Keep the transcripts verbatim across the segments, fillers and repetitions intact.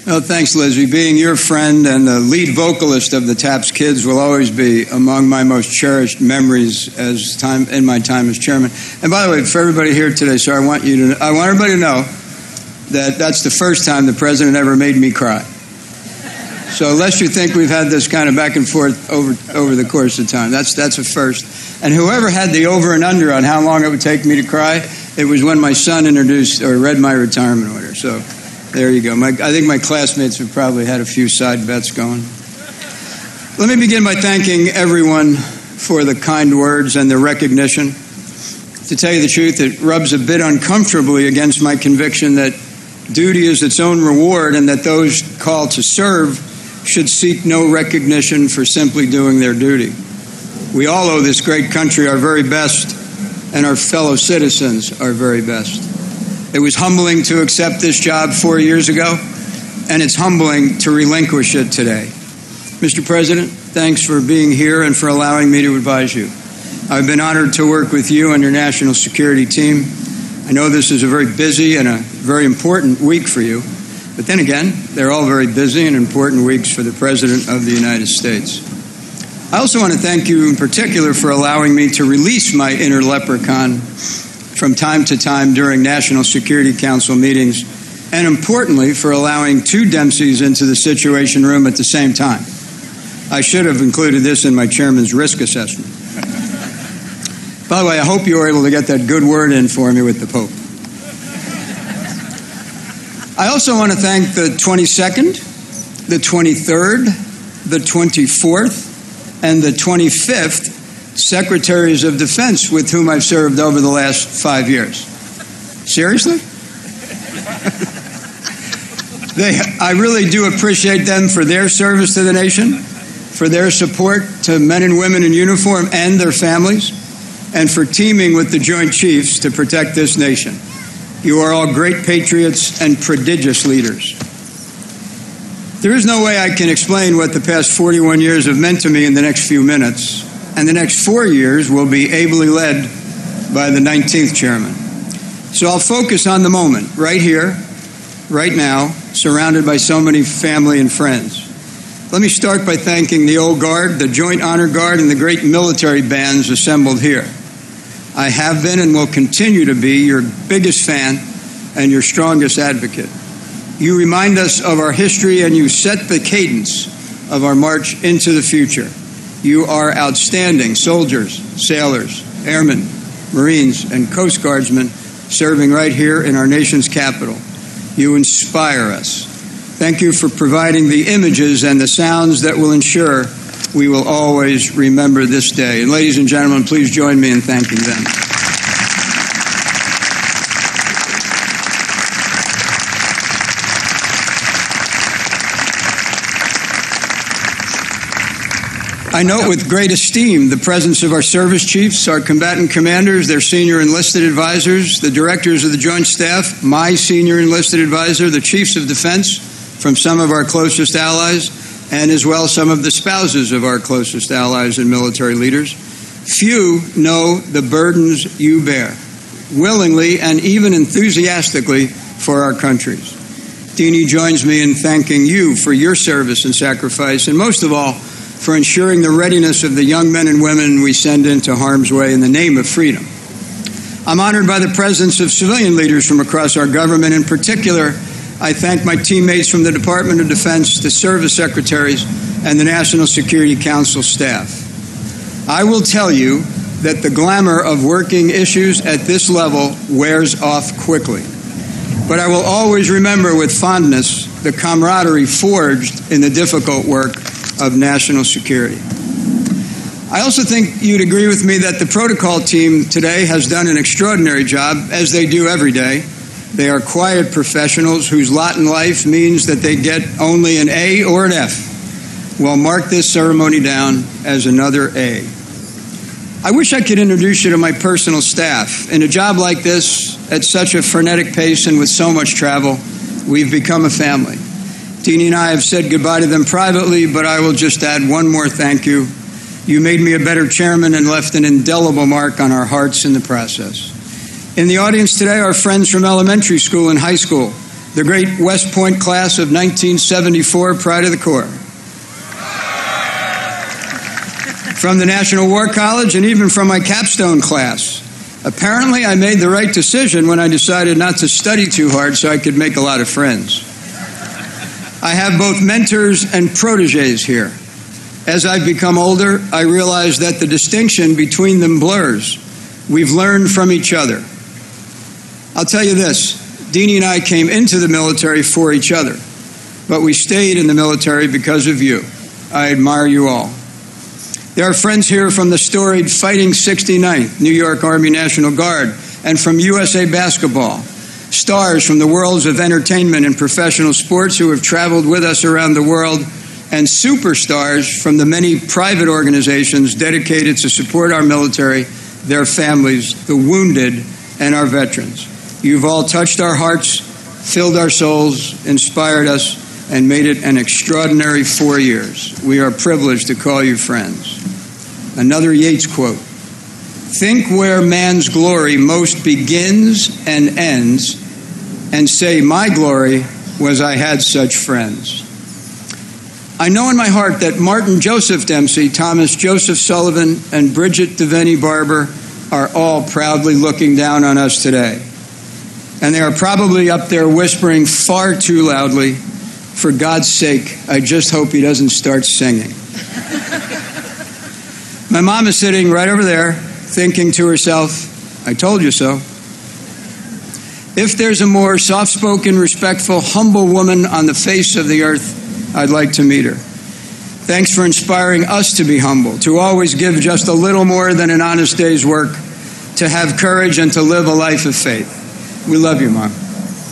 Oh, thanks, Lizzie. Being your friend and the lead vocalist of the Taps Kids will always be among my most cherished memories as time in my time as chairman. And by the way, for everybody here today, sir, I want you to I want everybody to know that that's the first time the president ever made me cry. So lest you think we've had this kind of back and forth over over the course of time, that's that's a first. And whoever had the over and under on how long it would take me to cry, it was when my son introduced or read my retirement order. So there you go. My, I think my classmates have probably had a few side bets going. Let me begin by thanking everyone for the kind words and the recognition. To tell you the truth, it rubs a bit uncomfortably against my conviction that duty is its own reward and that those called to serve should seek no recognition for simply doing their duty. We all owe this great country our very best, and our fellow citizens our very best. It was humbling to accept this job four years ago, and it's humbling to relinquish it today. Mister President, thanks for being here and for allowing me to advise you. I've been honored to work with you and your national security team. I know this is a very busy and a very important week for you, but then again, they're all very busy and important weeks for the President of the United States. I also want to thank you in particular for allowing me to release my inner leprechaun from time to time during National Security Council meetings, and importantly, for allowing two Dempseys into the Situation Room at the same time. I should have included this in my chairman's risk assessment. By the way, I hope you were able to get that good word in for me with the Pope. I also want to thank the twenty-second, the twenty-third, the twenty-fourth, and the twenty-fifth Secretaries of Defense with whom I've served over the last five years. Seriously? they, I really do appreciate them for their service to the nation, for their support to men and women in uniform and their families, and for teaming with the Joint Chiefs to protect this nation. You are all great patriots and prodigious leaders. There is no way I can explain what the past forty-one years have meant to me in the next few minutes. And the next four years will be ably led by the nineteenth chairman. So I'll focus on the moment, right here, right now, surrounded by so many family and friends. Let me start by thanking the Old Guard, the Joint Honor Guard, and the great military bands assembled here. I have been and will continue to be your biggest fan and your strongest advocate. You remind us of our history and you set the cadence of our march into the future. You are outstanding soldiers, sailors, airmen, Marines, and Coast Guardsmen serving right here in our nation's capital. You inspire us. Thank you for providing the images and the sounds that will ensure we will always remember this day. And ladies and gentlemen, please join me in thanking them. I note with great esteem the presence of our service chiefs, our combatant commanders, their senior enlisted advisors, the directors of the Joint Staff, my senior enlisted advisor, the chiefs of defense from some of our closest allies, and as well some of the spouses of our closest allies and military leaders. Few know the burdens you bear, willingly and even enthusiastically for our countries. Deanie joins me in thanking you for your service and sacrifice, and most of all, for ensuring the readiness of the young men and women we send into harm's way in the name of freedom. I'm honored by the presence of civilian leaders from across our government. In particular, I thank my teammates from the Department of Defense, the service secretaries, and the National Security Council staff. I will tell you that the glamour of working issues at this level wears off quickly. But I will always remember with fondness the camaraderie forged in the difficult work of national security. I also think you'd agree with me that the protocol team today has done an extraordinary job, as they do every day. They are quiet professionals whose lot in life means that they get only an A or an F. We'll mark this ceremony down as another A. I wish I could introduce you to my personal staff. In a job like this, at such a frenetic pace and with so much travel, we've become a family. Deanie and I have said goodbye to them privately, but I will just add one more thank you. You made me a better chairman and left an indelible mark on our hearts in the process. In the audience today are friends from elementary school and high school, the great West Point class of nineteen seventy-four, pride of the Corps. From the National War College, and even from my capstone class. Apparently, I made the right decision when I decided not to study too hard so I could make a lot of friends. I have both mentors and protégés here. As I've become older, I realize that the distinction between them blurs. We've learned from each other. I'll tell you this, Deanie and I came into the military for each other, but we stayed in the military because of you. I admire you all. There are friends here from the storied Fighting sixty-ninth New York Army National Guard and from U S A Basketball, stars from the worlds of entertainment and professional sports who have traveled with us around the world, and superstars from the many private organizations dedicated to support our military, their families, the wounded, and our veterans. You've all touched our hearts, filled our souls, inspired us, and made it an extraordinary four years. We are privileged to call you friends. Another Yeats quote, "Think where man's glory most begins and ends, and say, my glory was I had such friends." I know in my heart that Martin Joseph Dempsey, Thomas Joseph Sullivan, and Bridget Devaney Barber are all proudly looking down on us today. And they are probably up there whispering far too loudly, "For God's sake, I just hope he doesn't start singing." My mom is sitting right over there, thinking to herself, "I told you so." If there's a more soft-spoken, respectful, humble woman on the face of the earth, I'd like to meet her. Thanks for inspiring us to be humble, to always give just a little more than an honest day's work, to have courage and to live a life of faith. We love you, Mom.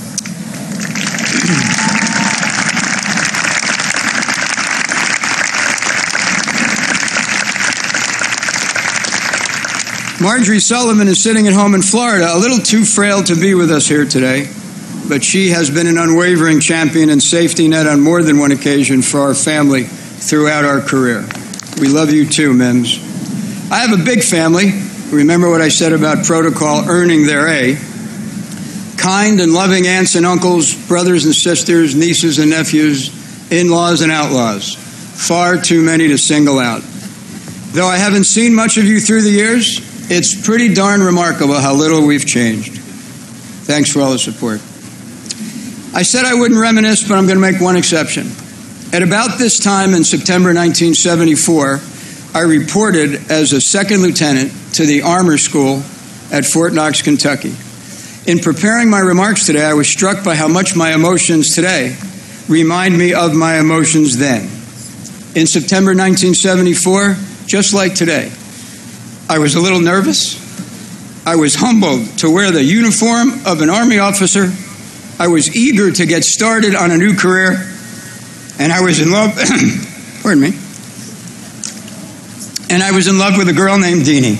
Marjorie Sullivan is sitting at home in Florida, a little too frail to be with us here today, but she has been an unwavering champion and safety net on more than one occasion for our family throughout our career. We love you too, Mims. I have a big family. Remember what I said about protocol earning their A. Kind and loving aunts and uncles, brothers and sisters, nieces and nephews, in-laws and outlaws. Far too many to single out. Though I haven't seen much of you through the years, it's pretty darn remarkable how little we've changed. Thanks for all the support. I said I wouldn't reminisce, but I'm going to make one exception. At about this time in September nineteen seventy-four, I reported as a second lieutenant to the Armor School at Fort Knox, Kentucky. In preparing my remarks today, I was struck by how much my emotions today remind me of my emotions then. In September nineteen seventy-four, just like today, I was a little nervous. I was humbled to wear the uniform of an Army officer. I was eager to get started on a new career. And I was in love, pardon me, and I was in love with a girl named Deanie.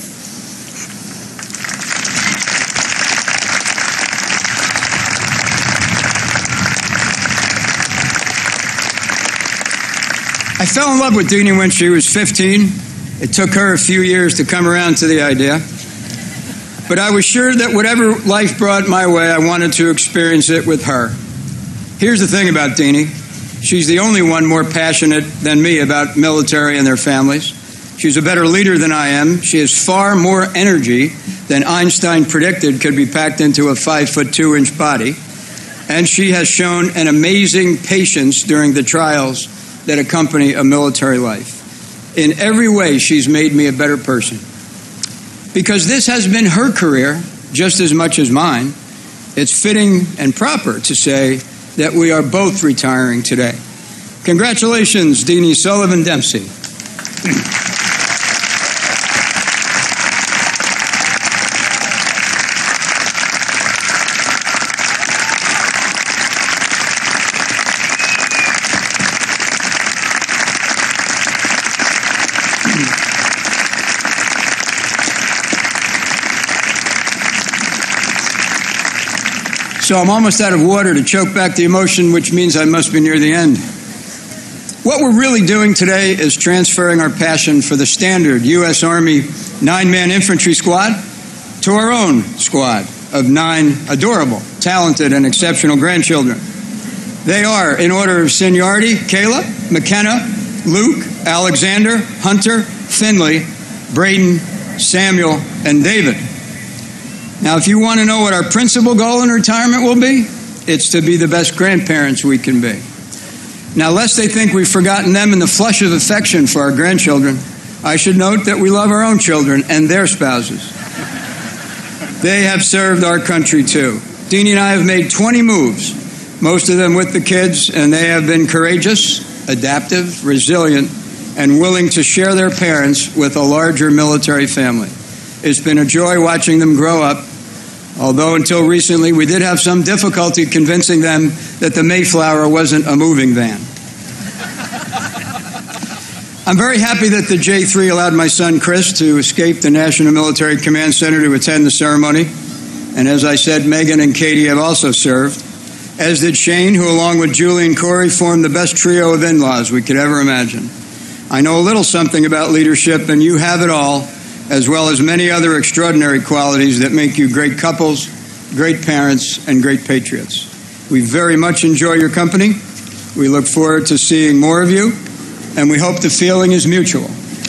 I fell in love with Deanie when she was fifteen. It took her a few years to come around to the idea. But I was sure that whatever life brought my way, I wanted to experience it with her. Here's the thing about Deanie. She's the only one more passionate than me about military and their families. She's a better leader than I am. She has far more energy than Einstein predicted could be packed into a five foot two inch body. And she has shown an amazing patience during the trials that accompany a military life. In every way, she's made me a better person. Because this has been her career just as much as mine, it's fitting and proper to say that we are both retiring today. Congratulations, Deanie Sullivan Dempsey. So I'm almost out of water to choke back the emotion, which means I must be near the end. What we're really doing today is transferring our passion for the standard U S Army nine-man infantry squad to our own squad of nine adorable, talented, and exceptional grandchildren. They are, in order of seniority, Kayla, McKenna, Luke, Alexander, Hunter, Finley, Braden, Samuel, and David. Now, if you want to know what our principal goal in retirement will be, it's to be the best grandparents we can be. Now, lest they think we've forgotten them in the flush of affection for our grandchildren, I should note that we love our own children and their spouses. They have served our country too. Deanie and I have made twenty moves, most of them with the kids, and they have been courageous, adaptive, resilient, and willing to share their parents with a larger military family. It's been a joy watching them grow up, although until recently we did have some difficulty convincing them that the Mayflower wasn't a moving van. I'm very happy that the J three allowed my son Chris to escape the National Military Command Center to attend the ceremony. And as I said, Megan and Katie have also served, as did Shane, who along with Julie and Corey formed the best trio of in-laws we could ever imagine. I know a little something about leadership, and you have it all, as well as many other extraordinary qualities that make you great couples, great parents, and great patriots. We very much enjoy your company. We look forward to seeing more of you, and we hope the feeling is mutual.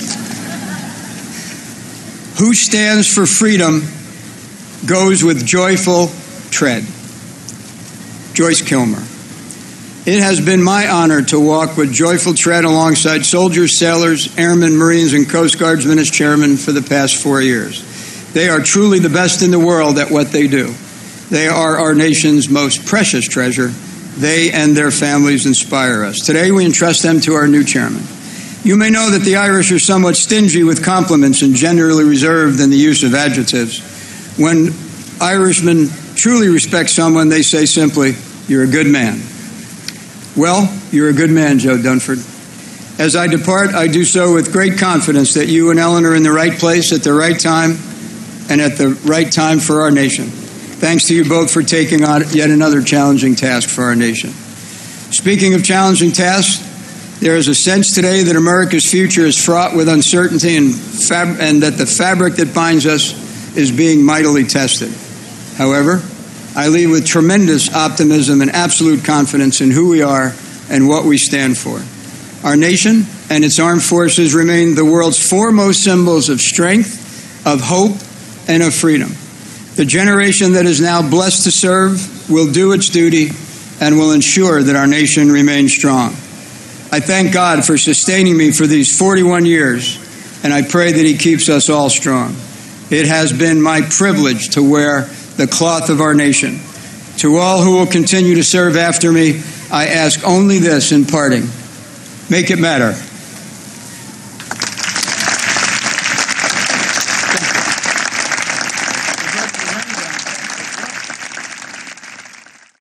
Who stands for freedom goes with joyful tread. Joyce Kilmer. It has been my honor to walk with joyful tread alongside soldiers, sailors, airmen, Marines, and Coast Guardsmen as chairman for the past four years. They are truly the best in the world at what they do. They are our nation's most precious treasure. They and their families inspire us. Today, we entrust them to our new chairman. You may know that the Irish are somewhat stingy with compliments and generally reserved in the use of adjectives. When Irishmen truly respect someone, they say simply, "You're a good man." Well, you're a good man, Joe Dunford. As I depart, I do so with great confidence that you and Ellen are in the right place at the right time and at the right time for our nation. Thanks to you both for taking on yet another challenging task for our nation. Speaking of challenging tasks, there is a sense today that America's future is fraught with uncertainty and, fab- and that the fabric that binds us is being mightily tested. However, I leave with tremendous optimism and absolute confidence in who we are and what we stand for. Our nation and its armed forces remain the world's foremost symbols of strength, of hope, and of freedom. The generation that is now blessed to serve will do its duty and will ensure that our nation remains strong. I thank God for sustaining me for these forty-one years, and I pray that He keeps us all strong. It has been my privilege to wear the cloth of our nation. To all who will continue to serve after me, I ask only this in parting: make it matter.